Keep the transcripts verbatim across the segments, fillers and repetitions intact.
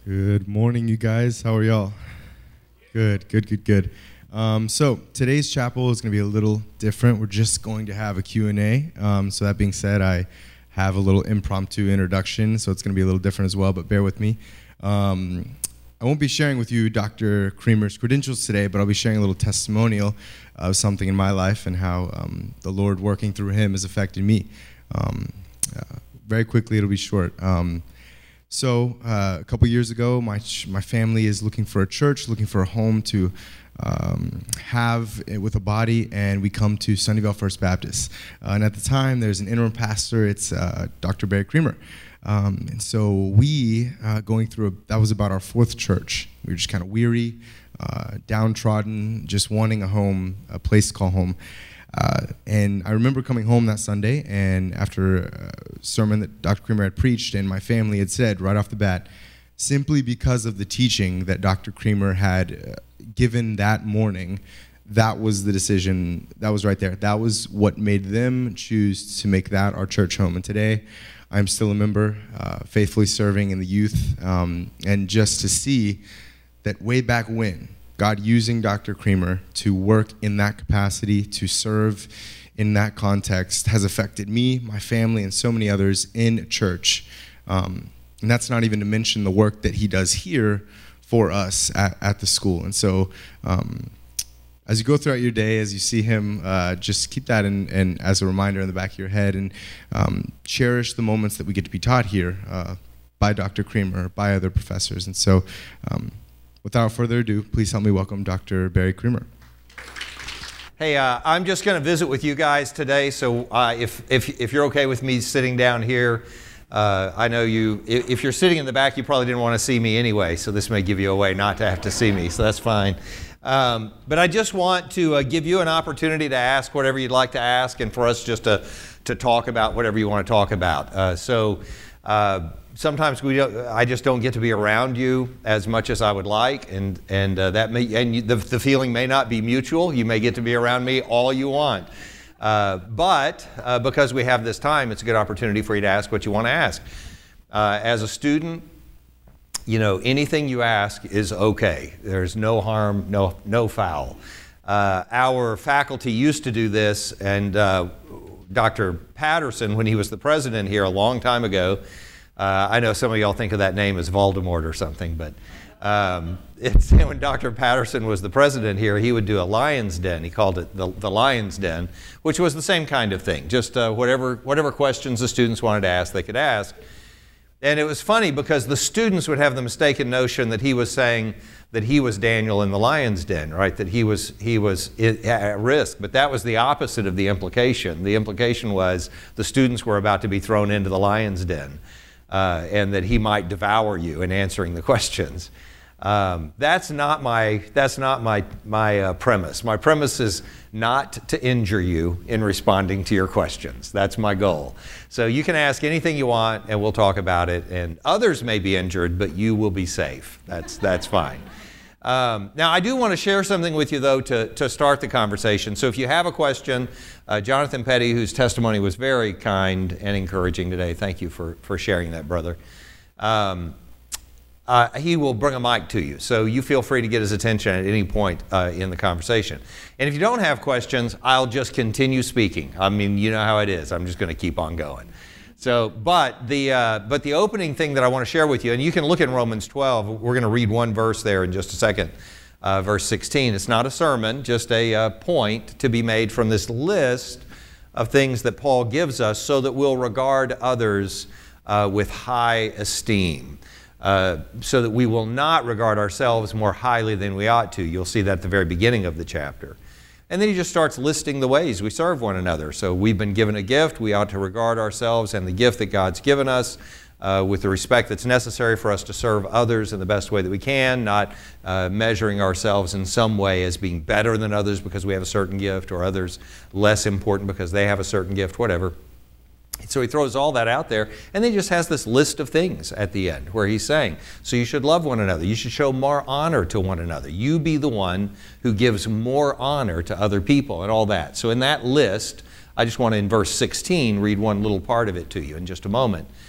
Good morning, you guys. How are y'all? Good, good, good, good. Um, so today's chapel is going to be a little different. We're just going to have a Q and A. Um, so that being said, I have a little impromptu introduction, so it's going to be a little different as well, but bear with me. Um, I won't be sharing with you Doctor Creamer's credentials today, but I'll be sharing a little testimonial of something in my life and how um, the Lord working through him has affected me. Um, uh, very quickly, it'll be short. Um, So uh, a couple years ago, my ch- my family is looking for a church, looking for a home to um, have it with a body, and we come to Sunnyvale First Baptist. Uh, and at the time, there's an interim pastor. It's uh, Doctor Barry Creamer. Um, and so we, uh, going through, a, that was about our fourth church. We were just kind of weary, uh, downtrodden, just wanting a home, a place to call home. Uh, and I remember coming home that Sunday, and after a sermon that Doctor Creamer had preached, and my family had said right off the bat, simply because of the teaching that Doctor Creamer had uh, given that morning, that was the decision, that was right there. That was what made them choose to make that our church home. And today, I'm still a member, uh, faithfully serving in the youth, um, and just to see that way back when, God using Doctor Creamer to work in that capacity, to serve in that context, has affected me, my family, and so many others in church. Um, and that's not even to mention the work that he does here for us at, at the school. And so um, as you go throughout your day, as you see him, uh, just keep that in, in, as a reminder in the back of your head, and um, cherish the moments that we get to be taught here uh, by Doctor Creamer, by other professors. And so um, without further ado, please help me welcome Doctor Barry Creamer. Hey, uh, I'm just going to visit with you guys today, so uh, if, if, if you're okay with me sitting down here, uh, I know you, if, if you're sitting in the back, you probably didn't want to see me anyway, so this may give you a way not to have to see me, so that's fine. Um, but I just want to uh, give you an opportunity to ask whatever you'd like to ask, and for us just to, to talk about whatever you want to talk about. Uh, so. Uh, Sometimes we don't, I just don't get to be around you as much as I would like, and and uh, that may and you, the the feeling may not be mutual. You may get to be around me all you want, uh, but uh, because we have this time, it's a good opportunity for you to ask what you want to ask. Uh, as a student, you know, anything you ask is okay. There's no harm, no no foul. Uh, our faculty used to do this, and uh, Doctor Patterson, when he was the president here a long time ago. Uh, I know some of y'all think of that name as Voldemort or something, but um, it's, when Doctor Patterson was the president here, he would do a lion's den. He called it the, the lion's den, which was the same kind of thing. Just uh, whatever, whatever questions the students wanted to ask, they could ask. And it was funny because the students would have the mistaken notion that he was saying that he was Daniel in the lion's den, right? That he was, he was at risk. But that was the opposite of the implication. The implication was the students were about to be thrown into the lion's den. Uh, and that he might devour you in answering the questions. Um, that's not my, that's not my, my uh, premise. My premise is not to injure you in responding to your questions. That's my goal. So you can ask anything you want, and we'll talk about it. And others may be injured, but you will be safe. That's, that's fine. Um, now, I do want to share something with you, though, to, to start the conversation. So if you have a question, uh, Jonathan Petty, whose testimony was very kind and encouraging today, thank you for, for sharing that, brother. Um, uh, he will bring a mic to you, so you feel free to get his attention at any point uh, in the conversation. And if you don't have questions, I'll just continue speaking. I mean, you know how it is. I'm just going to keep on going. So, but the uh, but the opening thing that I want to share with you, and you can look in Romans twelve. We're going to read one verse there in just a second, uh, verse sixteen. It's not a sermon, just a uh, point to be made from this list of things that Paul gives us, so that we'll regard others uh, with high esteem, uh, so that we will not regard ourselves more highly than we ought to. You'll see that at the very beginning of the chapter. And then he just starts listing the ways we serve one another. So we've been given a gift. We ought to regard ourselves and the gift that God's given us uh, with the respect that's necessary for us to serve others in the best way that we can, not uh, measuring ourselves in some way as being better than others because we have a certain gift, or others less important because they have a certain gift, whatever. So he throws all that out there, and then he just has this list of things at the end where he's saying, so you should love one another. You should show more honor to one another. You be the one who gives more honor to other people and all that. So in that list, I just want to, in verse sixteen, read one little part of it to you in just a moment.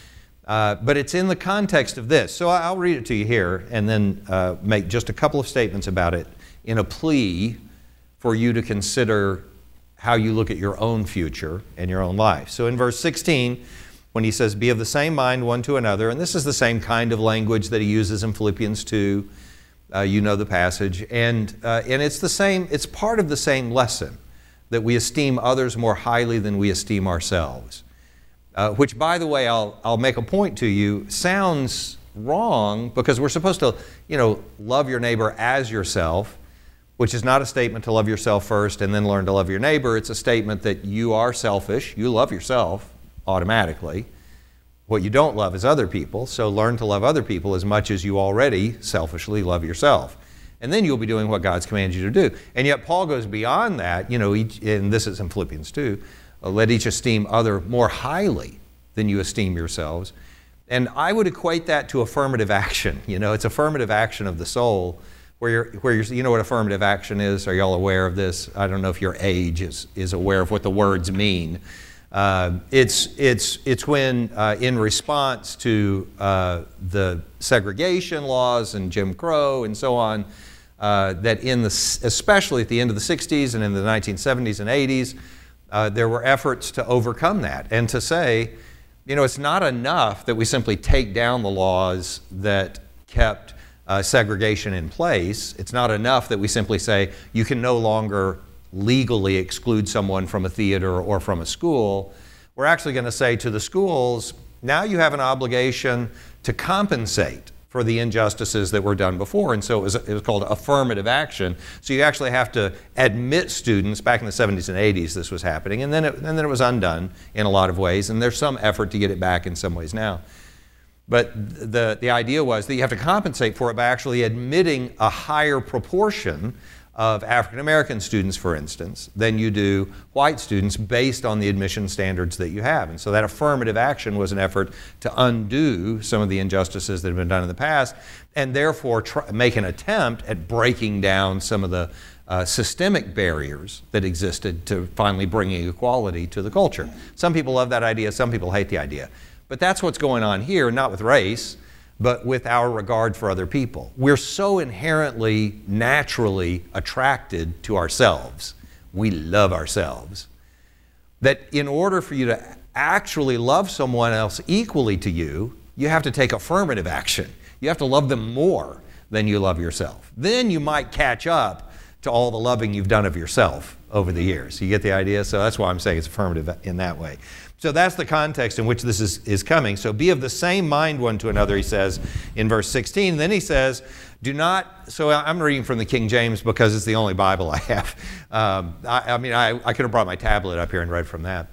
Uh, but it's in the context of this. So I'll read it to you here and then uh, make just a couple of statements about it in a plea for you to consider how you look at your own future and your own life. So in verse sixteen, when he says, be of the same mind one to another, and this is the same kind of language that he uses in Philippians two, uh, you know the passage, and, uh, and it's the same, it's part of the same lesson, that we esteem others more highly than we esteem ourselves. Uh, which, by the way, I'll, I'll make a point to you, sounds wrong because we're supposed to, you know, love your neighbor as yourself, which is not a statement to love yourself first and then learn to love your neighbor. It's a statement that you are selfish. You love yourself automatically. What you don't love is other people, so learn to love other people as much as you already selfishly love yourself. And then you'll be doing what God's commanded you to do. And yet Paul goes beyond that, you know, each, and this is in Philippians two, uh, let each esteem other more highly than you esteem yourselves. And I would equate that to affirmative action. You know, it's affirmative action of the soul, where you're, where you're, you know what affirmative action is? Are y'all aware of this? I don't know if your age is, is aware of what the words mean. Uh, it's, it's, it's when, uh, in response to uh, the segregation laws and Jim Crow and so on, uh, that in the, especially at the end of the sixties and in the nineteen seventies and eighties, uh, there were efforts to overcome that and to say, you know, it's not enough that we simply take down the laws that kept uh, segregation in place. It's not enough that we simply say you can no longer legally exclude someone from a theater or from a school. We're actually going to say to the schools, now you have an obligation to compensate for the injustices that were done before. And so it was, it was called affirmative action. So you actually have to admit students. Back in the seventies and eighties this was happening, and then it, and then it was undone in a lot of ways, and there's some effort to get it back in some ways now. But the, the idea was that you have to compensate for it by actually admitting a higher proportion of African American students, for instance, than you do white students based on the admission standards that you have. And so that affirmative action was an effort to undo some of the injustices that have been done in the past, and therefore try, make an attempt at breaking down some of the uh, systemic barriers that existed to finally bringing equality to the culture. Some people love that idea, some people hate the idea. But that's what's going on here, not with race, but with our regard for other people. We're so inherently, naturally attracted to ourselves. We love ourselves. That in order for you to actually love someone else equally to you, you have to take affirmative action. You have to love them more than you love yourself. Then you might catch up to all the loving you've done of yourself over the years. You get the idea? So that's why I'm saying it's affirmative in that way. So that's the context in which this is, is coming. So be of the same mind one to another, he says in verse sixteen. And then he says, do not, so I'm reading from the King James because it's the only Bible I have. Um, I, I mean, I, I could have brought my tablet up here and read from that.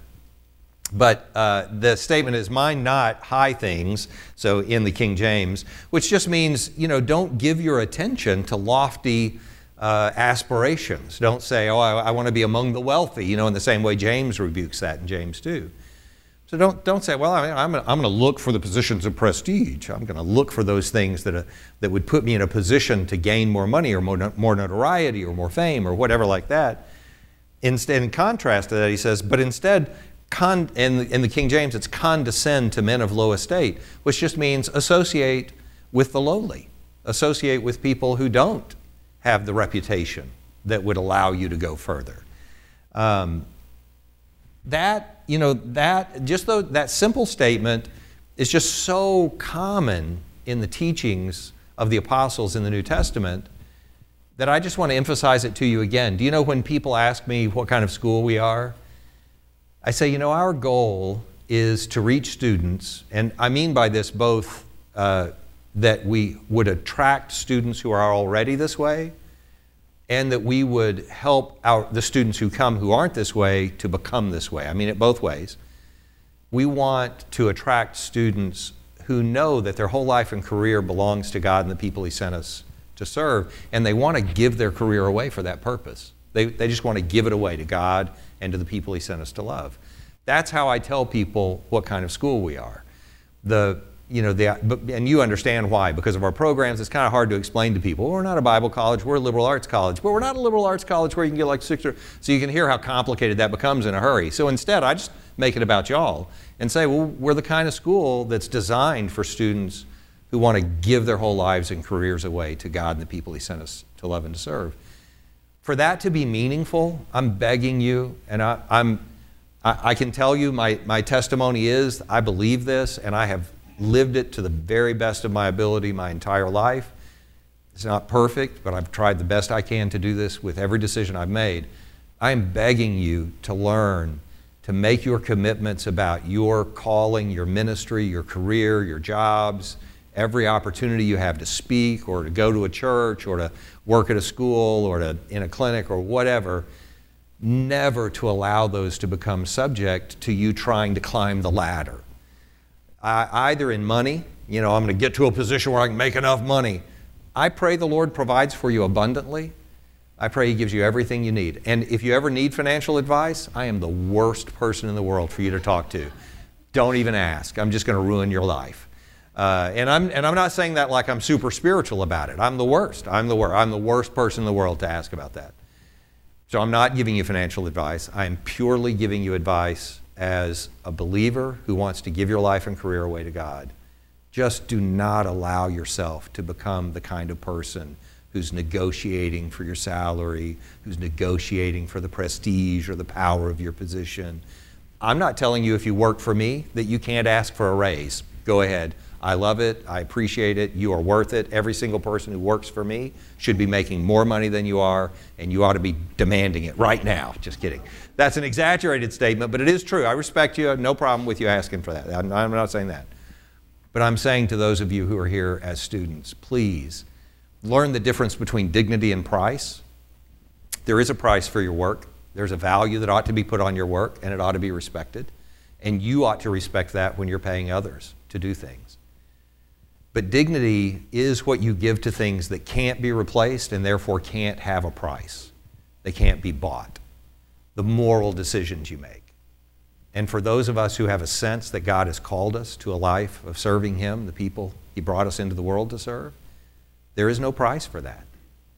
But uh, the statement is, mind not high things, so in the King James, which just means, you know, don't give your attention to lofty uh, aspirations. Don't say, oh, I, I want to be among the wealthy, you know, in the same way James rebukes that in James two. So don't, don't say, well, I mean, I'm, I'm going to look for the positions of prestige. I'm going to look for those things that, uh, that would put me in a position to gain more money or more, more notoriety or more fame or whatever like that. Instead, in contrast to that, he says, but instead, con, in, the, in the King James, it's condescend to men of low estate, which just means associate with the lowly. Associate with people who don't have the reputation that would allow you to go further. Um, that, you know, that, just though that simple statement is just so common in the teachings of the apostles in the New Testament that I just want to emphasize it to you again. Do you know when people ask me what kind of school we are? I say, you know, our goal is to reach students, and I mean by this both uh, that we would attract students who are already this way, and that we would help our, the students who come who aren't this way to become this way. I mean it both ways. We want to attract students who know that their whole life and career belongs to God and the people He sent us to serve, and they want to give their career away for that purpose. They, they just want to give it away to God and to the people He sent us to love. That's how I tell people what kind of school we are. The, you know, the, and you understand why, because of our programs, it's kind of hard to explain to people. We're not a Bible college, we're a liberal arts college, but we're not a liberal arts college where you can get like six or, so you can hear how complicated that becomes in a hurry. So instead, I just make it about y'all and say, well, we're the kind of school that's designed for students who want to give their whole lives and careers away to God and the people He sent us to love and to serve. For that to be meaningful, I'm begging you, and I, I'm, I, I can tell you my, my testimony is I believe this, and I have lived it to the very best of my ability my entire life. It's not perfect, but I've tried the best I can to do this with every decision I've made. I am begging you to learn to make your commitments about your calling, your ministry, your career, your jobs, every opportunity you have to speak or to go to a church or to work at a school or to in a clinic or whatever, never to allow those to become subject to you trying to climb the ladder. Uh, either in money, you know, I'm going to get to a position where I can make enough money. I pray the Lord provides for you abundantly. I pray He gives you everything you need. And if you ever need financial advice, I am the worst person in the world for you to talk to. Don't even ask. I'm just going to ruin your life. Uh, and I'm and I'm not saying that like I'm super spiritual about it. I'm the worst. I'm the worst. I'm the worst person in the world to ask about that. So I'm not giving you financial advice. I am purely giving you advice as a believer who wants to give your life and career away to God. Just do not allow yourself to become the kind of person who's negotiating for your salary, who's negotiating for the prestige or the power of your position. I'm not telling you if you work for me that you can't ask for a raise. Go ahead. I love it. I appreciate it. You are worth it. Every single person who works for me should be making more money than you are, and you ought to be demanding it right now. Just kidding. That's an exaggerated statement, but it is true. I respect you. No problem with you asking for that. I'm, I'm not saying that. But I'm saying to those of you who are here as students, please learn the difference between dignity and price. There is a price for your work. There's a value that ought to be put on your work, and it ought to be respected. And you ought to respect that when you're paying others to do things. But dignity is what you give to things that can't be replaced and therefore can't have a price. They can't be bought. The moral decisions you make. And for those of us who have a sense that God has called us to a life of serving Him, the people He brought us into the world to serve, there is no price for that.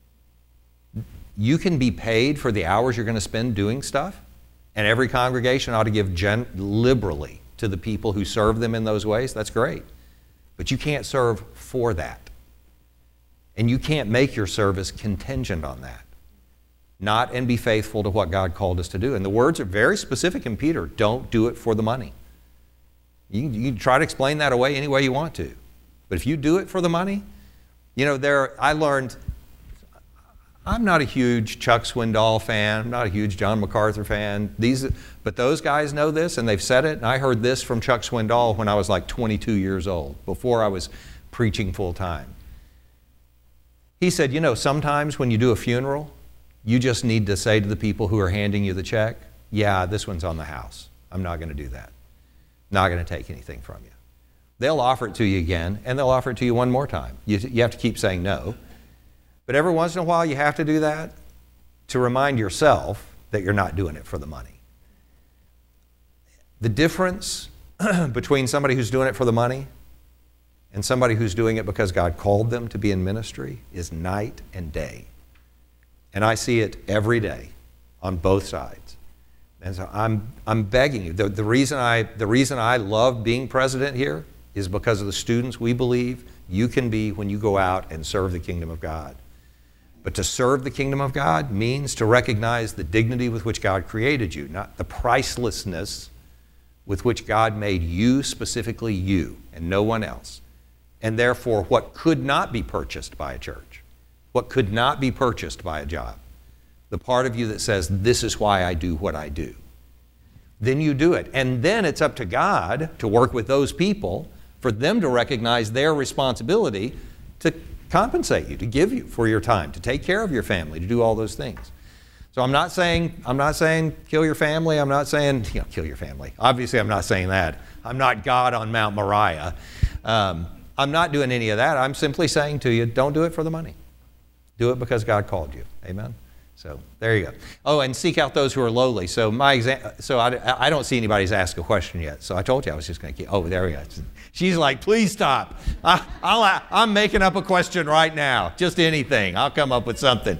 You can be paid for the hours you're going to spend doing stuff, and every congregation ought to give gen- liberally to the people who serve them in those ways. That's great. But you can't serve for that. And you can't make your service contingent on that. Not and be faithful to what God called us to do. And the words are very specific in Peter. Don't do it for the money. You, you can try to explain that away any way you want to. But if you do it for the money, you know, there, I learned, I'm not a huge Chuck Swindoll fan. I'm not a huge John MacArthur fan. These, but those guys know this, and they've said it. And I heard this from Chuck Swindoll when I was like twenty-two years old, before I was preaching full time. He said, you know, sometimes when you do a funeral, you just need to say to the people who are handing you the check, yeah, this one's on the house. I'm not going to do that. Not going to take anything from you. They'll offer it to you again, and they'll offer it to you one more time. You, you have to keep saying no. But every once in a while, you have to do that to remind yourself that you're not doing it for the money. The difference between somebody who's doing it for the money and somebody who's doing it because God called them to be in ministry is night and day. And I see it every day on both sides. And so I'm, I'm begging you. The, the, reason I, the reason I love being president here is because of the students we believe you can be when you go out and serve the kingdom of God. But to serve the kingdom of God means to recognize the dignity with which God created you, not the pricelessness with which God made you, specifically you, and no one else. And therefore, what could not be purchased by a church, what could not be purchased by a job, the part of you that says, this is why I do what I do. Then you do it. And then it's up to God to work with those people for them to recognize their responsibility to compensate you, to give you for your time, to take care of your family, to do all those things. So I'm not saying, I'm not saying kill your family. I'm not saying, you know, kill your family. Obviously, I'm not saying that. I'm not God on Mount Moriah. Um, I'm not doing any of that. I'm simply saying to you, don't do it for the money. Do it because God called you. Amen? So there you go. Oh, and seek out those who are lowly. So my exam. So I, I don't see anybody's asked a question yet. So I told you I was just going to keep. Oh, there we go. She's like, please stop. I, I'll, I'm making up a question right now. Just anything. I'll come up with something.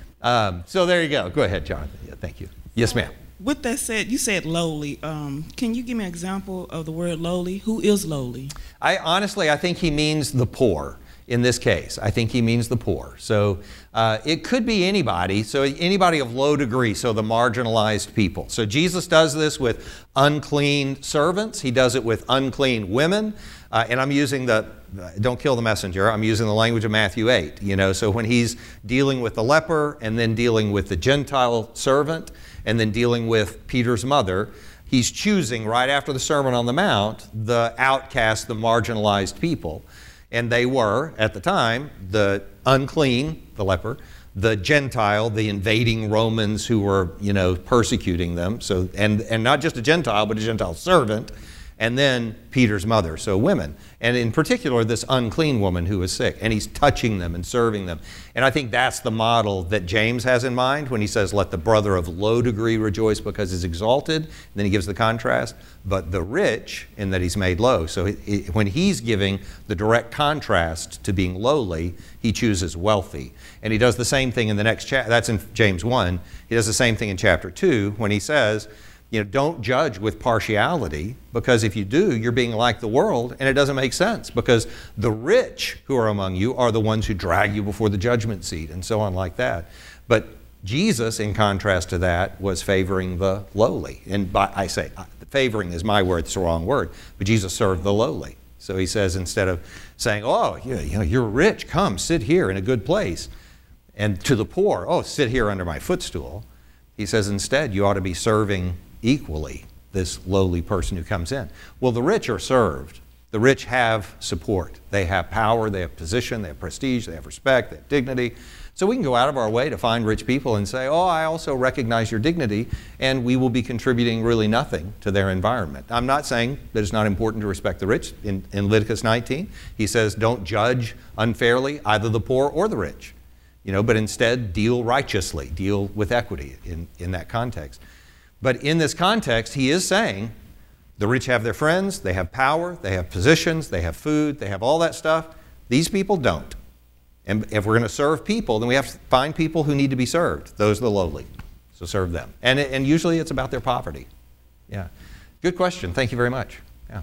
Um, so there you go. Go ahead, Jonathan. Yeah, thank you. Yes, ma'am. With that said, you said lowly. Um, can you give me an example of the word lowly? Who is lowly? I honestly, I think he means the poor. In this case, I think he means the poor. So uh, it could be anybody, so anybody of low degree, so the marginalized people. So Jesus does this with unclean servants. He does it with unclean women. Uh, and I'm using the, don't kill the messenger, I'm using the language of Matthew eight. You know, so when he's dealing with the leper and then dealing with the Gentile servant and then dealing with Peter's mother, he's choosing right after the Sermon on the Mount the outcast, the marginalized people. And they were, at the time, the unclean, the leper, the Gentile, the invading Romans who were, you know, persecuting them. So, and, and not just a Gentile, but a Gentile servant. And then Peter's mother, so women. And in particular, this unclean woman who was sick. And he's touching them and serving them. And I think that's the model that James has in mind when he says, let the brother of low degree rejoice because he's exalted. And then he gives the contrast. But the rich, in that he's made low. So it, it, when he's giving the direct contrast to being lowly, he chooses wealthy. And he does the same thing in the next chapter. That's in James one. He does the same thing in chapter two when he says, you know, don't judge with partiality, because if you do, you're being like the world, and it doesn't make sense, because the rich who are among you are the ones who drag you before the judgment seat, and so on like that. But Jesus, in contrast to that, was favoring the lowly. And by, I say, favoring is my word, it's the wrong word, but Jesus served the lowly. So he says, instead of saying, oh, you know, you're rich, come, sit here in a good place, and to the poor, oh, sit here under my footstool, he says, instead, you ought to be serving equally this lowly person who comes in. Well, the rich are served. The rich have support. They have power, they have position, they have prestige, they have respect, they have dignity. So we can go out of our way to find rich people and say, oh, I also recognize your dignity, and we will be contributing really nothing to their environment. I'm not saying that it's not important to respect the rich. In, in Leviticus nineteen, he says, don't judge unfairly either the poor or the rich, you know, but instead deal righteously, deal with equity in, in that context. But in this context, he is saying the rich have their friends, they have power, they have positions, they have food, they have all that stuff. These people don't. And if we're going to serve people, then we have to find people who need to be served. Those are the lowly. So serve them. And, and usually it's about their poverty. Yeah. Good question. Thank you very much. Yeah.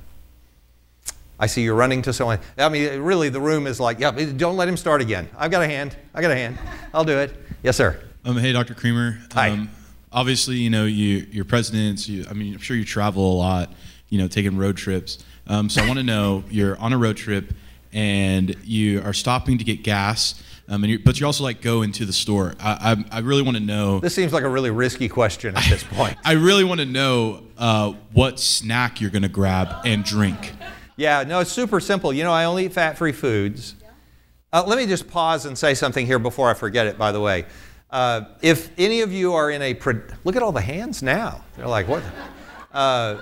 I see you're running to someone. I mean, really, the room is like, yeah, don't let him start again. I've got a hand. I got a hand. I'll do it. Yes, sir. Um, hey, Doctor Creamer. Hi. Um, Obviously, you know, you, you're president, you, I mean, I'm sure you travel a lot, you know, taking road trips. Um, so I want to know, you're on a road trip and you are stopping to get gas, um, and you're, but you also like go into the store. I, I, I really want to know. This seems like a really risky question at this point. I really want to know uh, what snack you're going to grab and drink. Yeah, no, it's super simple. You know, I only eat fat-free foods. Uh, let me just pause and say something here before I forget it, by the way. Uh, if any of you are in a, pro- look at all the hands now. They're like, what? Uh,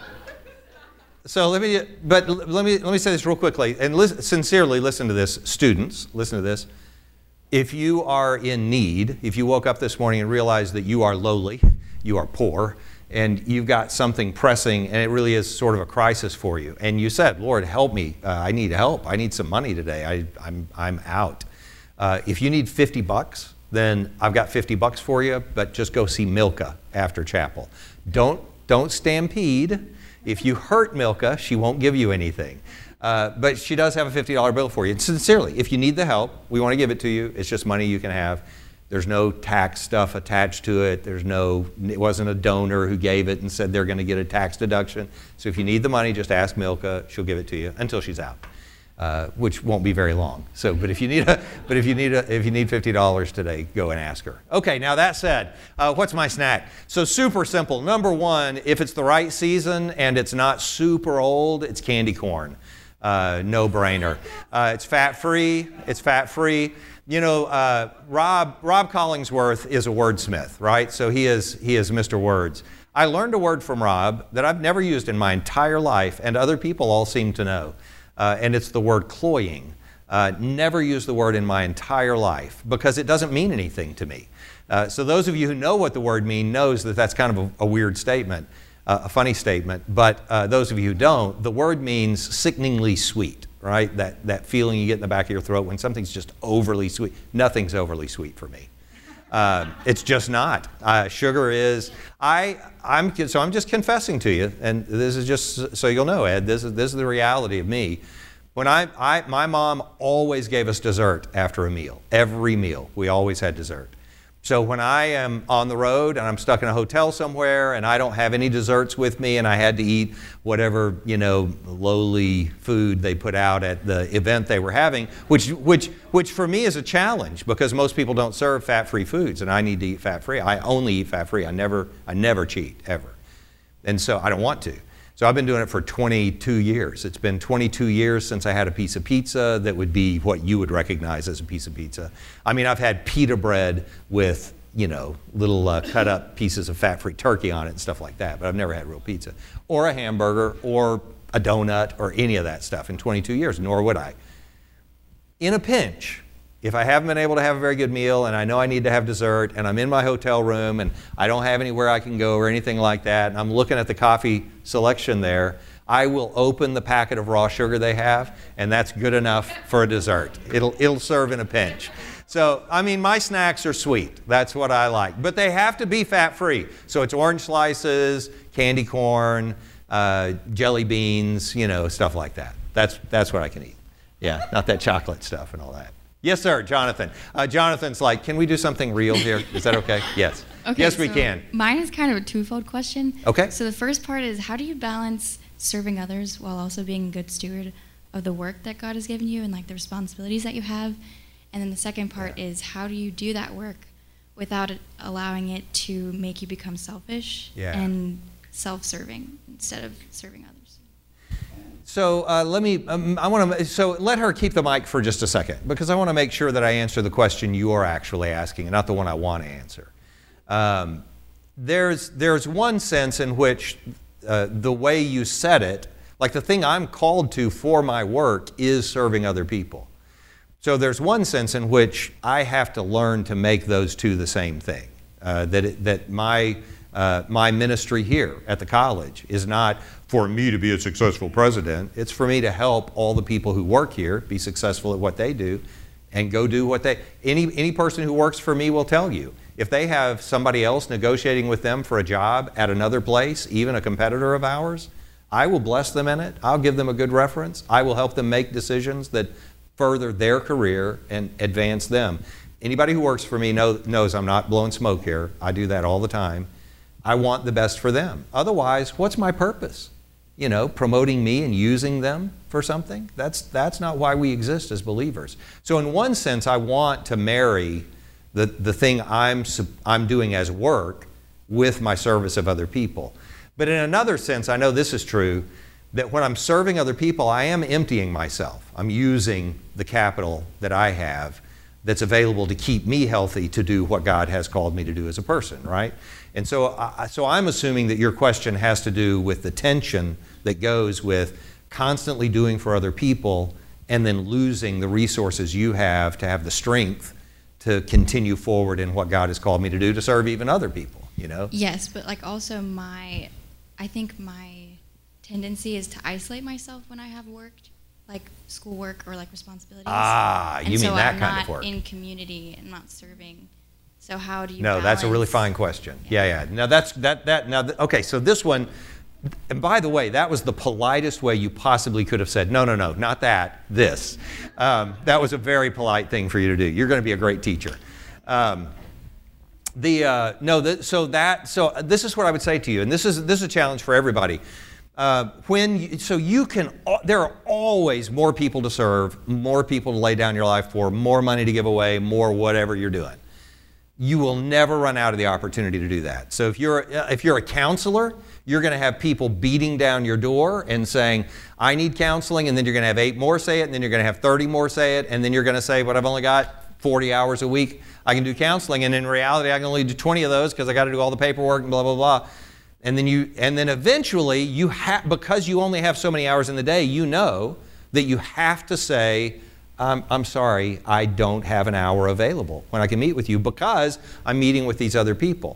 so let me, but let me let me say this real quickly, and listen, sincerely listen to this, students, listen to this. If you are in need, if you woke up this morning and realized that you are lowly, you are poor, and you've got something pressing, and it really is sort of a crisis for you, and you said, Lord, help me. Uh, I need help. I need some money today. I, I'm I'm out. Uh, if you need fifty bucks. Then I've got fifty bucks for you, but just go see Milka after chapel. Don't, don't stampede. If you hurt Milka, she won't give you anything. Uh, but she does have a fifty dollar bill for you. And sincerely, if you need the help, we want to give it to you. It's just money you can have. There's no tax stuff attached to it. There's no, it wasn't a donor who gave it and said they're going to get a tax deduction. So if you need the money, just ask Milka. She'll give it to you until she's out. Uh, which won't be very long. So, but if you need a, but if you need a, if you need fifty dollars today, go and ask her. Okay, now that said, uh, what's my snack? So super simple. Number one, if it's the right season and it's not super old, it's candy corn. Uh, no brainer. Uh, it's fat free. It's fat free. You know, uh, Rob Rob Collingsworth is a wordsmith, right? So he is he is Mister Words. I learned a word from Rob that I've never used in my entire life, and other people all seem to know. Uh, and it's the word cloying. Uh, never used the word in my entire life because it doesn't mean anything to me. Uh, so those of you who know what the word means knows that that's kind of a, a weird statement, uh, a funny statement. But uh, those of you who don't, the word means sickeningly sweet, right? That, that feeling you get in the back of your throat when something's just overly sweet. Nothing's overly sweet for me. Uh, it's just not. Uh, sugar is. I. I'm. So I'm just confessing to you, and this is just so you'll know, Ed. This is this is the reality of me. When I, I, my mom always gave us dessert after a meal. Every meal, we always had dessert. So when I am on the road and I'm stuck in a hotel somewhere and I don't have any desserts with me and I had to eat whatever, you know, lowly food they put out at the event they were having, which, which, which for me is a challenge because most people don't serve fat-free foods and I need to eat fat-free. I only eat fat-free. I never, I never cheat, ever. And so I don't want to. So I've been doing it for twenty-two years. It's been twenty-two years since I had a piece of pizza that would be what you would recognize as a piece of pizza. I mean, I've had pita bread with, you know, little uh, cut up pieces of fat-free turkey on it and stuff like that, but I've never had real pizza. Or a hamburger, or a donut, or any of that stuff in twenty-two years, nor would I. In a pinch, if I haven't been able to have a very good meal and I know I need to have dessert and I'm in my hotel room and I don't have anywhere I can go or anything like that and I'm looking at the coffee selection there, I will open the packet of raw sugar they have and that's good enough for a dessert. It'll, it'll serve in a pinch. So, I mean, my snacks are sweet. That's what I like. But they have to be fat-free. So it's orange slices, candy corn, uh, jelly beans, you know, stuff like that. That's, that's what I can eat. Yeah, not that chocolate stuff and all that. Yes, sir, Jonathan. Uh, Jonathan's like, can we do something real here? Is that okay? Yes. Okay, yes, we so can. Mine is kind of a twofold question. Okay. So the first part is, how do you balance serving others while also being a good steward of the work that God has given you and like the responsibilities that you have? And then the second part Yeah. is, how do you do that work without it allowing it to make you become selfish Yeah. and self-serving instead of serving others? So uh, let me, um, I want to, so let her keep the mic for just a second because I want to make sure that I answer the question you are actually asking and not the one I want to answer. Um, there's, there's one sense in which uh, the way you said it, like the thing I'm called to for my work is serving other people. So there's one sense in which I have to learn to make those two the same thing. Uh, that, it, that my, uh, my ministry here at the college is not for me to be a successful president. It's for me to help all the people who work here be successful at what they do and go do what they, any, any person who works for me will tell you. If they have somebody else negotiating with them for a job at another place, even a competitor of ours, I will bless them in it. I'll give them a good reference. I will help them make decisions that further their career and advance them. Anybody who works for me know, knows I'm not blowing smoke here. I do that all the time. I want the best for them. Otherwise, what's my purpose? You know, promoting me and using them for something? That's, that's not why we exist as believers. So in one sense, I want to marry the, the thing I'm, I'm doing as work with my service of other people. But in another sense, I know this is true, that when I'm serving other people, I am emptying myself. I'm using the capital that I have that's available to keep me healthy to do what God has called me to do as a person, right? And so, uh, so I'm assuming that your question has to do with the tension that goes with constantly doing for other people and then losing the resources you have to have the strength to continue forward in what God has called me to do to serve even other people, you know? Yes, but like also my, I think my tendency is to isolate myself when I have work, like schoolwork or like responsibilities. Ah, you and mean so that I'm kind not of work. in community and not serving. So how do you No, that's a really balance- fine question. Yeah. Yeah, yeah. Now that's, that, that, now, th- okay, so this one, and by the way, that was the politest way you possibly could have said, no, no, no, not that, this. Um, that was a very polite thing for you to do. You're going to be a great teacher. Um, the, uh, no, the, so that, so this is what I would say to you, and this is, this is a challenge for everybody. Uh, when you, so you can, there are always more people to serve, more people to lay down your life for, more money to give away, more whatever you're doing. You will never run out of the opportunity to do that. So if you're, if you're a counselor, you're going to have people beating down your door and saying, I need counseling, and then you're going to have eight more say it, and then you're going to have thirty more say it, and then you're going to say, but I've only got forty hours a week I can do counseling, and in reality I can only do twenty of those because I got to do all the paperwork and blah, blah, blah. And then you, and then eventually you have, because you only have so many hours in the day, you know that you have to say, I'm, I'm sorry, I don't have an hour available when I can meet with you because I'm meeting with these other people.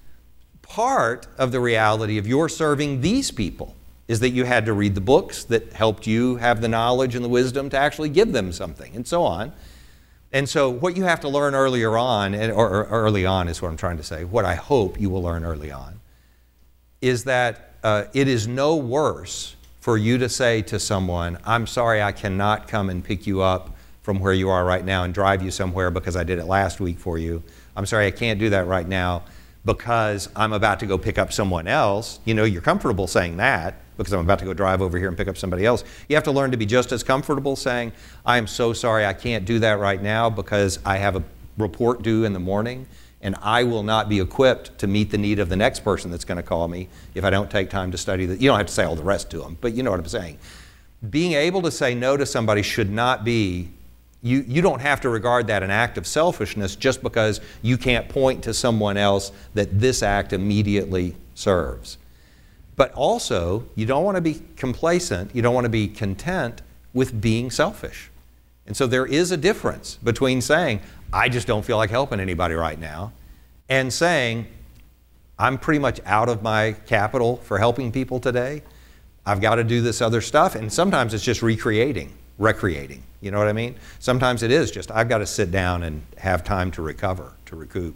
Part of the reality of your serving these people is that you had to read the books that helped you have the knowledge and the wisdom to actually give them something, and so on. And so what you have to learn earlier on, or, or early on is what I'm trying to say, what I hope you will learn early on, is that uh, it is no worse for you to say to someone, I'm sorry I cannot come and pick you up from where you are right now and drive you somewhere because I did it last week for you. I'm sorry I can't do that right now because I'm about to go pick up someone else. You know, you're comfortable saying that because I'm about to go drive over here and pick up somebody else. You have to learn to be just as comfortable saying, I am so sorry I can't do that right now because I have a report due in the morning and I will not be equipped to meet the need of the next person that's going to call me if I don't take time to study that. You don't have to say all the rest to them, but you know what I'm saying. Being able to say no to somebody should not be, you, you don't have to regard that an act of selfishness just because you can't point to someone else that this act immediately serves. But also, you don't want to be complacent, you don't want to be content with being selfish. And so there is a difference between saying, I just don't feel like helping anybody right now, and saying, I'm pretty much out of my capital for helping people today. I've got to do this other stuff. And sometimes it's just recreating, recreating. You know what I mean? Sometimes it is just, I've got to sit down and have time to recover, to recoup.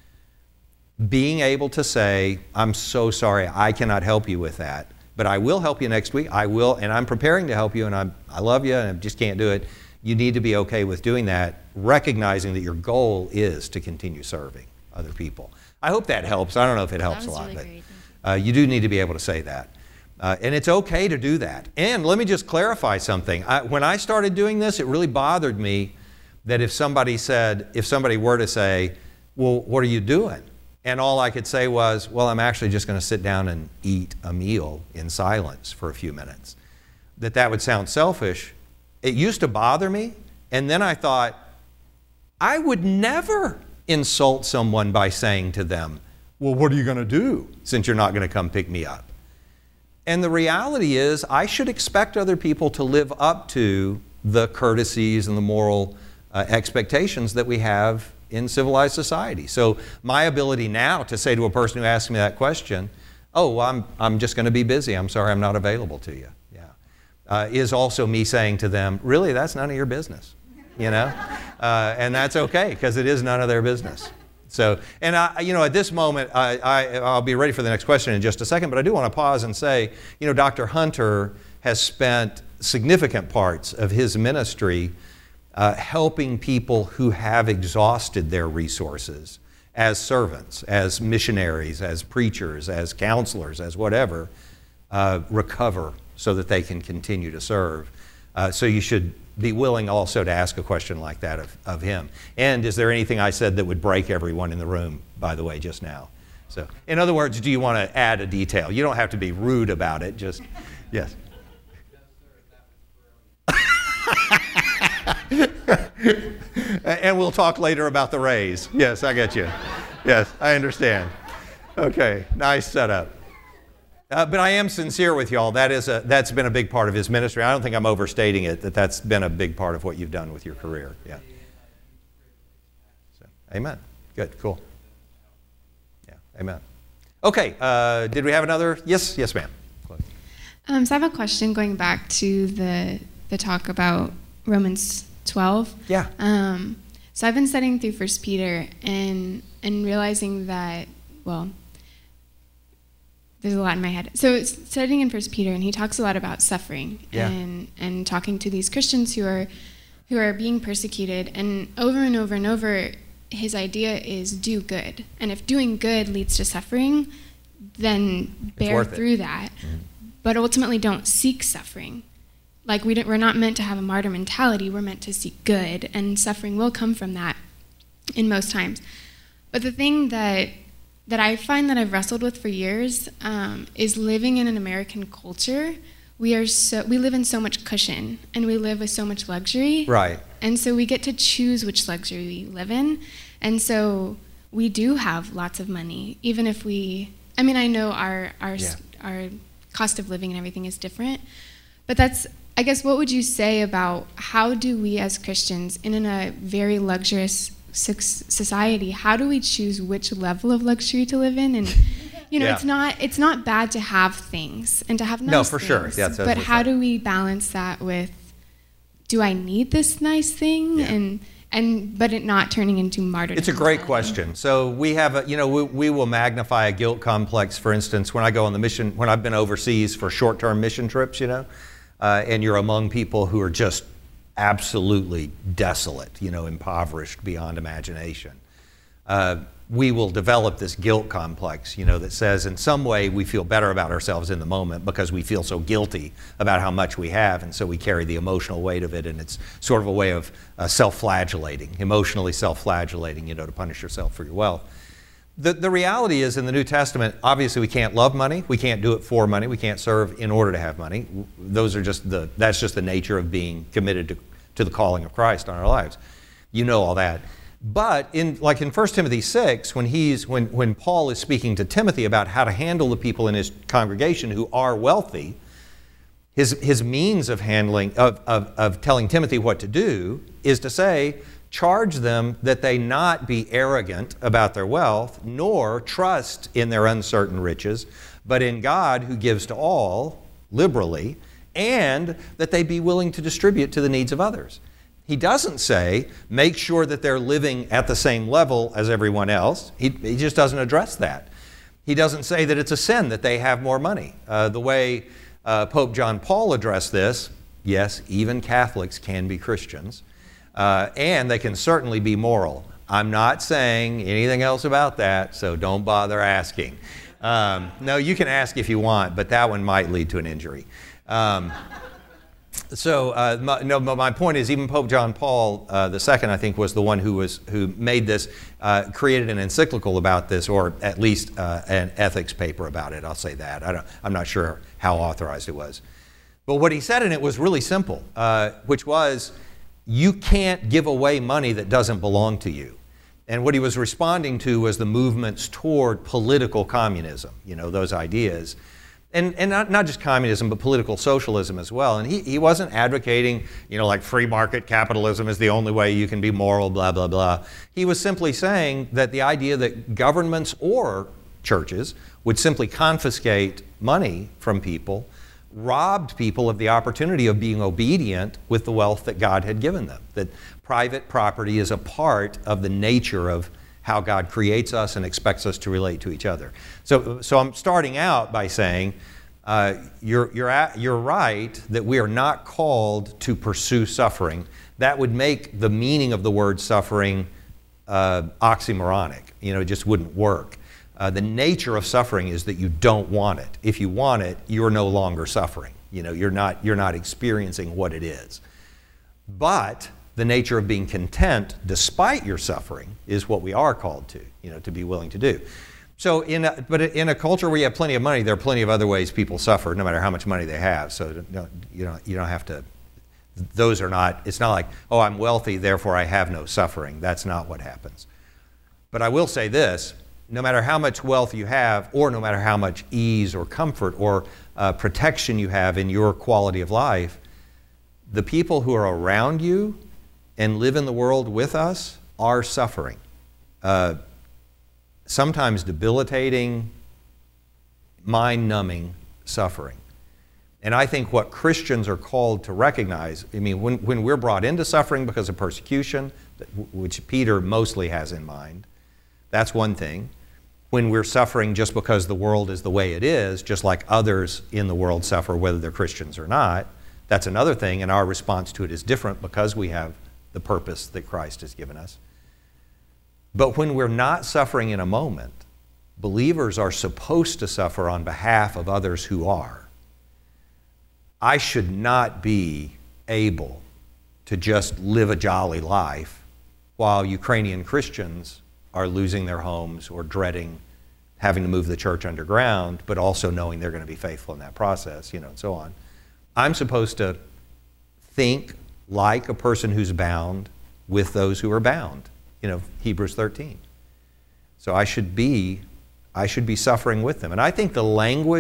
Being able to say, I'm so sorry, I cannot help you with that, but I will help you next week. I will, and I'm preparing to help you, and I'm, I love you, and I just can't do it. You need to be okay with doing that, recognizing that your goal is to continue serving other people. I hope that helps. I don't know if it helps a lot, really but uh, you do need to be able to say that. Uh, and it's okay to do that. And let me just clarify something. I, when I started doing this, it really bothered me that if somebody said, if somebody were to say, well, what are you doing? And all I could say was, well, I'm actually just going to sit down and eat a meal in silence for a few minutes. That that would sound selfish. It used to bother me, and then I thought, I would never insult someone by saying to them, well, what are you going to do since you're not going to come pick me up? And the reality is, I should expect other people to live up to the courtesies and the moral uh, expectations that we have in civilized society. So my ability now to say to a person who asks me that question, oh, well, I'm, I'm just going to be busy. I'm sorry I'm not available to you. Uh, is also me saying to them, really, that's none of your business, you know? Uh, and that's okay, because it is none of their business. So, and I, you know, at this moment, I, I, I'll be ready for the next question in just a second, but I do want to pause and say, you know, Doctor Hunter has spent significant parts of his ministry uh, helping people who have exhausted their resources as servants, as missionaries, as preachers, as counselors, as whatever, uh, recover so that they can continue to serve. Uh, so you should be willing also to ask a question like that of, of him. And is there anything I said that would break everyone in the room, by the way, just now? So, in other words, do you want to add a detail? You don't have to be rude about it, just, yes. And we'll talk later about the raise. Yes, I get you. Yes, I understand. Okay, nice setup. Uh, but I am sincere with y'all. That is a, that's been a big part of his ministry. I don't think I'm overstating it, that that's been a big part of what you've done with your career. Yeah. So, amen. Good, cool. Yeah, amen. Okay, uh, did we have another? Yes, yes, ma'am. Um, so I have a question going back to the the talk about Romans twelve. Yeah. Um, so I've been studying through First Peter and and realizing that, well, there's a lot in my head. So studying in First Peter, and he talks a lot about suffering yeah. and and talking to these Christians who are who are being persecuted, and over and over and over, his idea is do good. And if doing good leads to suffering, then bear through that. Mm-hmm. But ultimately, don't seek suffering. Like we don't, we're not meant to have a martyr mentality. We're meant to seek good, and suffering will come from that in most times. But the thing that that I find that I've wrestled with for years um, is living in an American culture. We are so we live in so much cushion, and we live with so much luxury. Right. And so we get to choose which luxury we live in. And so we do have lots of money, even if we. I mean, I know our our yeah. our cost of living and everything is different, but that's I guess what would you say about how do we as Christians, in a very luxurious society, how do we choose which level of luxury to live in? And you know, yeah. it's not it's not bad to have things and to have nice No, for things, sure. Yeah, that's but how right. do we balance that with, do I need this nice thing? Yeah. And and but it not turning into martyrdom. It's a great mentality. question. So we have a, you know, we, we will magnify a guilt complex, for instance, when I go on the mission, when I've been overseas for short-term mission trips, you know, uh, and you're among people who are just absolutely desolate, you know, impoverished beyond imagination. Uh, we will develop this guilt complex, you know, that says in some way we feel better about ourselves in the moment because we feel so guilty about how much we have, and so we carry the emotional weight of it, and it's sort of a way of uh, self-flagellating, emotionally self-flagellating, you know, to punish yourself for your wealth. The, the reality is in the New Testament, obviously we can't love money, we can't do it for money, we can't serve in order to have money. Those are just the, that's just the nature of being committed to, to the calling of Christ on our lives. You know all that. But in, like in First Timothy six, when, he's, when, when Paul is speaking to Timothy about how to handle the people in his congregation who are wealthy, his, his means of handling, of, of, of telling Timothy what to do is to say, charge them that they not be arrogant about their wealth, nor trust in their uncertain riches, but in God who gives to all liberally, and that they be willing to distribute to the needs of others. He doesn't say, make sure that they're living at the same level as everyone else. He, he just doesn't address that. He doesn't say that it's a sin that they have more money. Uh, the way uh, Pope John Paul addressed this, yes, even Catholics can be Christians, uh, and they can certainly be moral. I'm not saying anything else about that, so don't bother asking. Um, no, you can ask if you want, but that one might lead to an injury. Um, So, uh, my, no, my point is, even Pope John Paul uh, the Second, I think, was the one who was who made this, uh, created an encyclical about this, or at least uh, an ethics paper about it. I'll say that. I don't, I'm not sure how authorized it was, but what he said in it was really simple, uh, which was, you can't give away money that doesn't belong to you. And what he was responding to was the movements toward political communism. You know, those ideas. And, and not, not just communism, but political socialism as well. And he, he wasn't advocating, you know, like free market capitalism is the only way you can be moral, blah, blah, blah. He was simply saying that the idea that governments or churches would simply confiscate money from people robbed people of the opportunity of being obedient with the wealth that God had given them. That private property is a part of the nature of how God creates us and expects us to relate to each other. So, so I'm starting out by saying, uh, you're, you're, at, you're right that we are not called to pursue suffering. That would make the meaning of the word suffering uh, oxymoronic. You know, it just wouldn't work. Uh, the nature of suffering is that you don't want it. If you want it, you're no longer suffering. You know, you're not, you're not experiencing what it is. But the nature of being content despite your suffering is what we are called to, you know, to be willing to do. So in a, but in a culture where you have plenty of money, there are plenty of other ways people suffer, no matter how much money they have. So you know, you don't have to, those are not, it's not like, oh, I'm wealthy, therefore I have no suffering. That's not what happens. But I will say this, no matter how much wealth you have, or no matter how much ease or comfort or uh, protection you have in your quality of life, the people who are around you and live in the world with us are suffering. Uh, sometimes debilitating, mind-numbing suffering. And I think what Christians are called to recognize, I mean, when, when we're brought into suffering because of persecution, which Peter mostly has in mind, that's one thing. When we're suffering just because the world is the way it is, just like others in the world suffer, whether they're Christians or not, that's another thing, and our response to it is different because we have the purpose that Christ has given us. But when we're not suffering in a moment, believers are supposed to suffer on behalf of others who are. I should not be able to just live a jolly life while Ukrainian Christians are losing their homes or dreading having to move the church underground, but also knowing they're going to be faithful in that process, you know, and so on. I'm supposed to think like a person who's bound with those who are bound, you know, Hebrews thirteen. So I should be, I should be suffering with them. And I think the language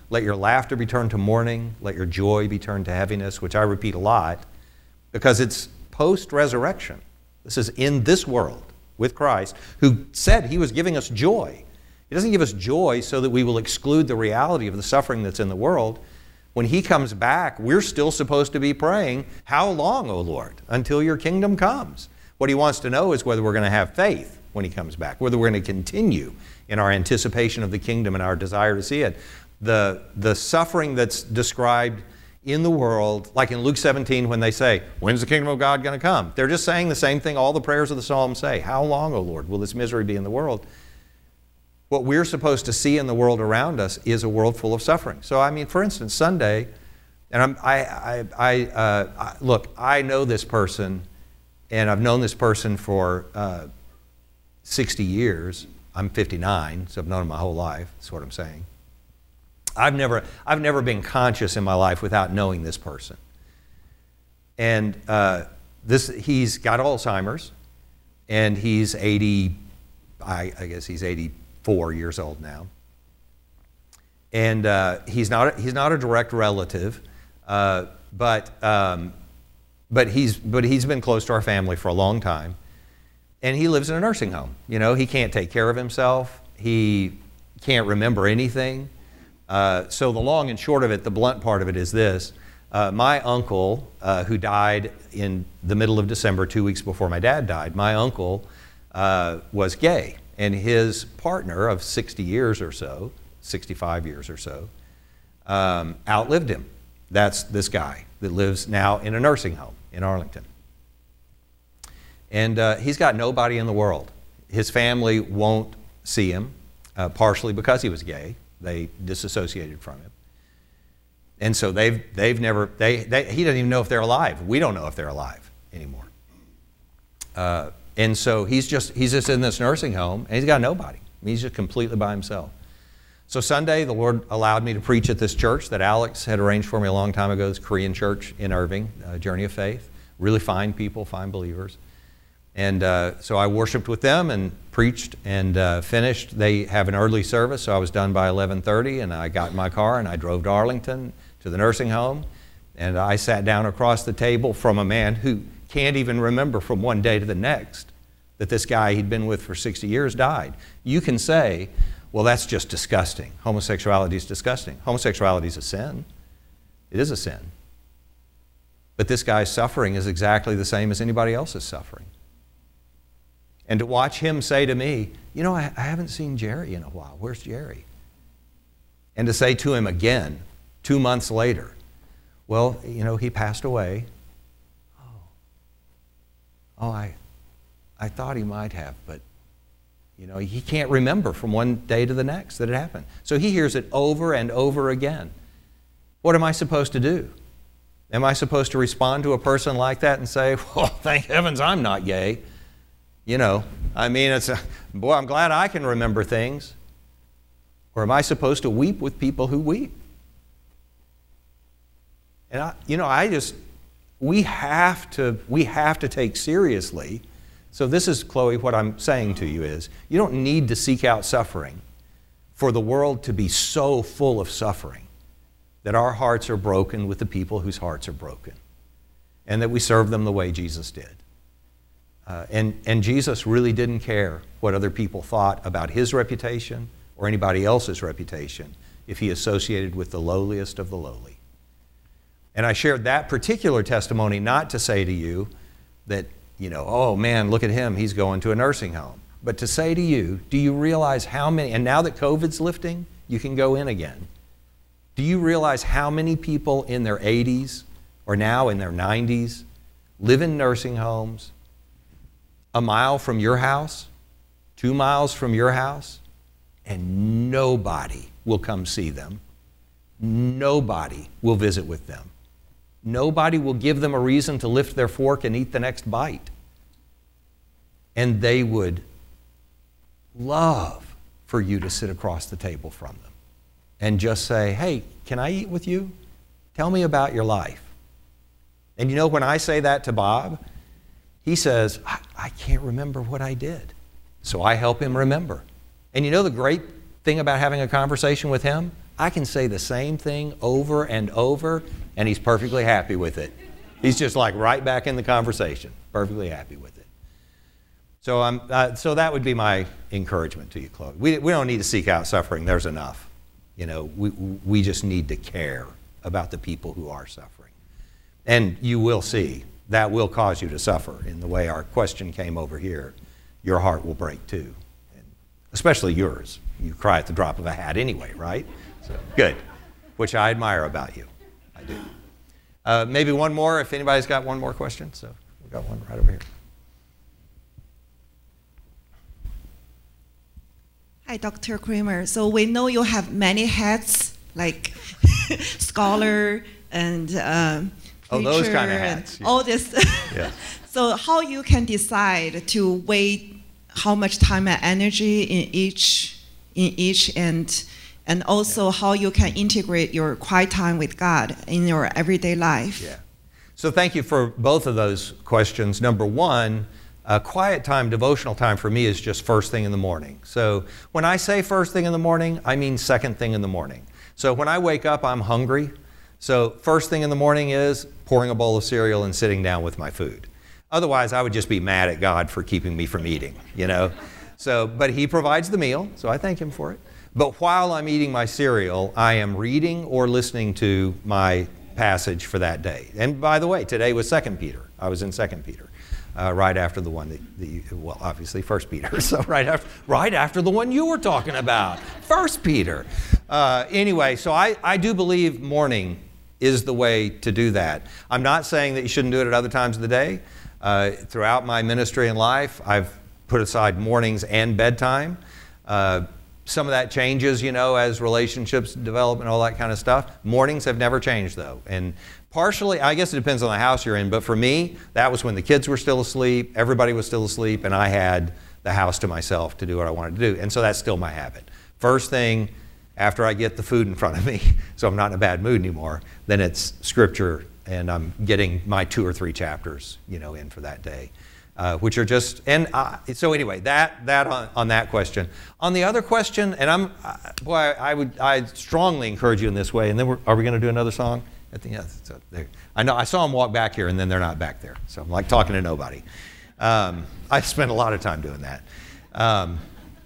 Let your laughter be turned to mourning. Let your joy be turned to heaviness, which I repeat a lot because it's post-resurrection. This is in this world with Christ, who said he was giving us joy. He doesn't give us joy so that we will exclude the reality of the suffering that's in the world. When he comes back, we're still supposed to be praying, how long, O Lord, until your kingdom comes? What he wants to know is whether we're going to have faith when he comes back, whether we're going to continue in our anticipation of the kingdom and our desire to see it. The, the suffering that's described in the world, like in Luke seventeen when they say, when's the kingdom of God going to come? They're just saying the same thing all the prayers of the Psalms say. How long, O Lord, will this misery be in the world? What we're supposed to see in the world around us is a world full of suffering. So, I mean, for instance, Sunday, and I'm, I, I, I, uh, I, look, I know this person, and I've known this person for uh, sixty years. I'm fifty-nine, so I've known him my whole life, that's what I'm saying. I've never, I've never been conscious in my life without knowing this person. And uh, this, he's got Alzheimer's, and he's eighty, I, I guess he's eighty-four years old now. And uh, he's not, he's not a direct relative, uh, but, um, but, he's, but he's been close to our family for a long time. And he lives in a nursing home. You know, he can't take care of himself. He can't remember anything. Uh, so the long and short of it, the blunt part of it is this. Uh, my uncle, uh, who died in the middle of December, two weeks before my dad died, my uncle uh, was gay. And his partner of sixty years or so, sixty-five years or so, um, outlived him. That's this guy that lives now in a nursing home in Arlington. And uh, he's got nobody in the world. His family won't see him, uh, partially because he was gay. They disassociated from him. And so they've, they've never, they, they, he doesn't even know if they're alive. We don't know if they're alive anymore. Uh, and so he's just, he's just in this nursing home, and he's got nobody. I mean, he's just completely by himself. So Sunday, the Lord allowed me to preach at this church that Alex had arranged for me a long time ago, this Korean church in Irving, uh, Journey of Faith. Really fine people, fine believers. And uh, so I worshiped with them and preached and uh, finished. They have an early service, so I was done by eleven thirty, and I got in my car and I drove to Arlington to the nursing home, and I sat down across the table from a man who can't even remember from one day to the next that this guy he'd been with for sixty years died. You can say, well, that's just disgusting. Homosexuality is disgusting. Homosexuality is a sin. It is a sin. But this guy's suffering is exactly the same as anybody else's suffering. And to watch him say to me, you know, I, I haven't seen Jerry in a while. Where's Jerry? And to say to him again, two months later, well, you know, he passed away. Oh, oh, I, I thought he might have, but, you know, he can't remember from one day to the next that it happened. So he hears it over and over again. What am I supposed to do? Am I supposed to respond to a person like that and say, well, thank heavens I'm not gay? You know, I mean, it's a, boy, I'm glad I can remember things. Or am I supposed to weep with people who weep? And I, you know, I just, we have to, we have to take seriously. So this is, Chloe, what I'm saying to you is, you don't need to seek out suffering for the world to be so full of suffering that our hearts are broken with the people whose hearts are broken, and that we serve them the way Jesus did. Uh, and, and Jesus really didn't care what other people thought about his reputation or anybody else's reputation if he associated with the lowliest of the lowly. And I shared that particular testimony not to say to you that, you know, oh man, look at him, he's going to a nursing home. But to say to you, do you realize how many, and now that COVID's lifting, you can go in again. Do you realize how many people in their eighties or now in their nineties live in nursing homes a mile from your house, two miles from your house, and nobody will come see them. Nobody will visit with them. Nobody will give them a reason to lift their fork and eat the next bite. And they would love for you to sit across the table from them and just say, hey, can I eat with you? Tell me about your life. And you know, when I say that to Bob, he says, I, I can't remember what I did. So I help him remember. And you know the great thing about having a conversation with him? I can say the same thing over and over, and he's perfectly happy with it. He's just like right back in the conversation, perfectly happy with it. So, um, uh, so that would be my encouragement to you, Chloe. We, we don't need to seek out suffering. There's enough. You know, we, we just need to care about the people who are suffering. And you will see that will cause you to suffer in the way our question came over here. Your heart will break too, and especially yours. You cry at the drop of a hat anyway, right? So, good, which I admire about you. I do. Uh, maybe one more, if anybody's got one more question. So we've got one right over here. Hi, Doctor Kramer. So we know you have many hats, like scholar and um, oh, those preacher kind of and hats. Yeah. all this. Yeah. So how you can decide to weigh how much time and energy in each, in each, and and also how you can integrate your quiet time with God in your everyday life. Yeah. So thank you for both of those questions. Number one, uh, quiet time, devotional time for me is just first thing in the morning. So when I say first thing in the morning, I mean second thing in the morning. So when I wake up, I'm hungry. So first thing in the morning is pouring a bowl of cereal and sitting down with my food. Otherwise, I would just be mad at God for keeping me from eating, you know. So, but He provides the meal, so I thank Him for it. But while I'm eating my cereal, I am reading or listening to my passage for that day. And by the way, today was Second Peter. I was in Second Peter, uh, right after the one that, that you, well, obviously First Peter. So right after, right after the one you were talking about, First Peter. Uh, anyway, so I, I do believe morning is the way to do that. I'm not saying that you shouldn't do it at other times of the day. Uh, throughout my ministry and life, I've put aside mornings and bedtime. Uh, some of that changes, you know, as relationships develop and all that kind of stuff. Mornings have never changed, though. And partially, I guess it depends on the house you're in, but for me, that was when the kids were still asleep, everybody was still asleep, and I had the house to myself to do what I wanted to do. And so that's still my habit. First thing, after I get the food in front of me, so I'm not in a bad mood anymore, then it's Scripture, and I'm getting my two or three chapters, you know, in for that day, uh, which are just, and uh, so anyway, that that on, on that question. On the other question, and I'm, uh, boy, I, I would, I strongly encourage you in this way, and then we're, are we going to do another song? I think, yeah, so there. I know, I saw them walk back here, and then they're not back there, so I'm like talking to nobody. Um, I spent a lot of time doing that. Um,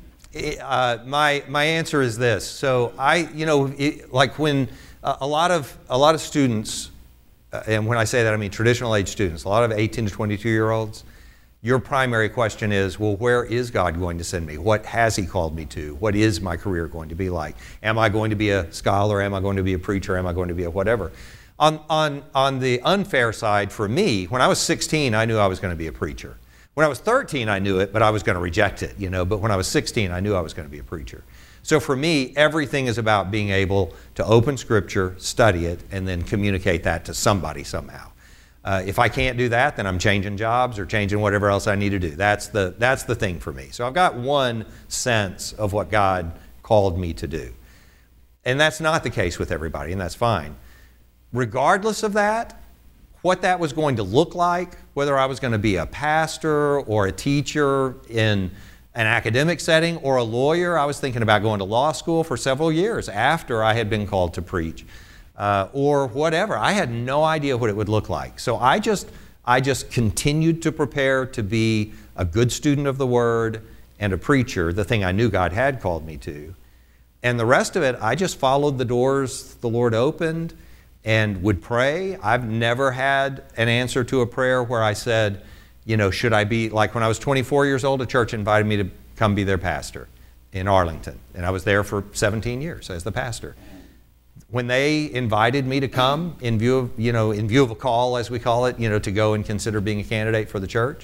it, uh, my my answer is this. So I, you know, it, like when uh, a lot of a lot of students. Uh, and when I say that, I mean traditional age students, a lot of eighteen to twenty-two year olds, your primary question is, well, where is God going to send me? What has He called me to? What is my career going to be like? Am I going to be a scholar? Am I going to be a preacher? Am I going to be a whatever? On, on, on the unfair side, for me, when I was sixteen, I knew I was going to be a preacher. When I was thirteen, I knew it, but I was going to reject it, you know. But when I was sixteen, I knew I was going to be a preacher. So for me, everything is about being able to open Scripture, study it, and then communicate that to somebody somehow. Uh, if I can't do that, then I'm changing jobs or changing whatever else I need to do. That's the, that's the thing for me. So I've got one sense of what God called me to do. And that's not the case with everybody, and that's fine. Regardless of that, what that was going to look like, whether I was going to be a pastor or a teacher in an academic setting or a lawyer. I was thinking about going to law school for several years after I had been called to preach, uh, or whatever. I had no idea what it would look like. So I just, I just continued to prepare to be a good student of the Word and a preacher, the thing I knew God had called me to. And the rest of it, I just followed the doors the Lord opened and would pray. I've never had an answer to a prayer where I said, you know, should I be, like when I was twenty-four years old, a church invited me to come be their pastor in Arlington. And I was there for seventeen years as the pastor. When they invited me to come in view of, you know, in view of a call, as we call it, you know, to go and consider being a candidate for the church,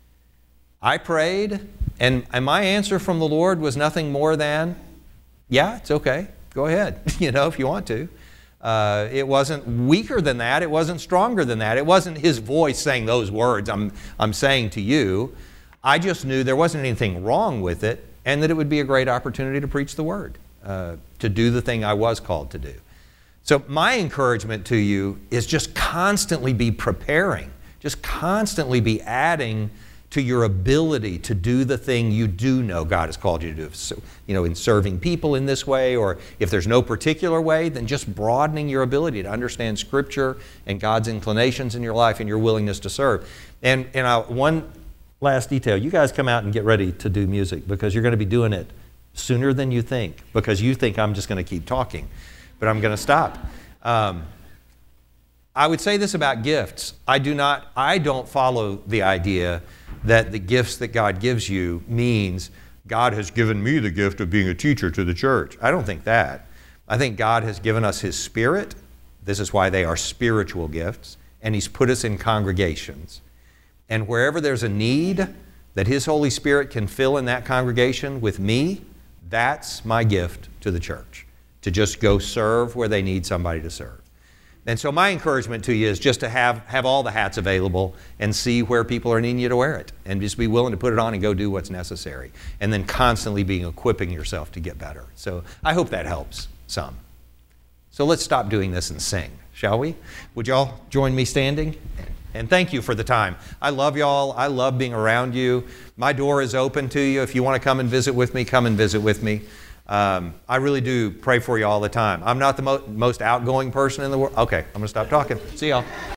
I prayed, and, and my answer from the Lord was nothing more than, yeah, it's okay. Go ahead, you know, if you want to. Uh, it wasn't weaker than that. It wasn't stronger than that. It wasn't His voice saying those words I'm, I'm saying to you. I just knew there wasn't anything wrong with it, and that it would be a great opportunity to preach the Word, uh, to do the thing I was called to do. So my encouragement to you is just constantly be preparing, just constantly be adding to your ability to do the thing you do know God has called you to do. So, you know, in serving people in this way, or if there's no particular way, then just broadening your ability to understand Scripture and God's inclinations in your life and your willingness to serve. And, and I, one last detail, you guys come out and get ready to do music, because you're going to be doing it sooner than you think, because you think I'm just going to keep talking, but I'm going to stop. Um, I would say this about gifts. I do not, I don't follow the idea that the gifts that God gives you means God has given me the gift of being a teacher to the church. I don't think that. I think God has given us His Spirit. This is why they are spiritual gifts. And He's put us in congregations. And wherever there's a need that His Holy Spirit can fill in that congregation with me, that's my gift to the church, to just go serve where they need somebody to serve. And so my encouragement to you is just to have, have all the hats available and see where people are needing you to wear it, and just be willing to put it on and go do what's necessary, and then constantly being equipping yourself to get better. So I hope that helps some. So let's stop doing this and sing, shall we? Would y'all join me standing? And thank you for the time. I love y'all. I love being around you. My door is open to you. If you want to come and visit with me, come and visit with me. Um, I really do pray for you all the time. I'm not the mo- most outgoing person in the world. Okay, I'm going to stop talking. See y'all.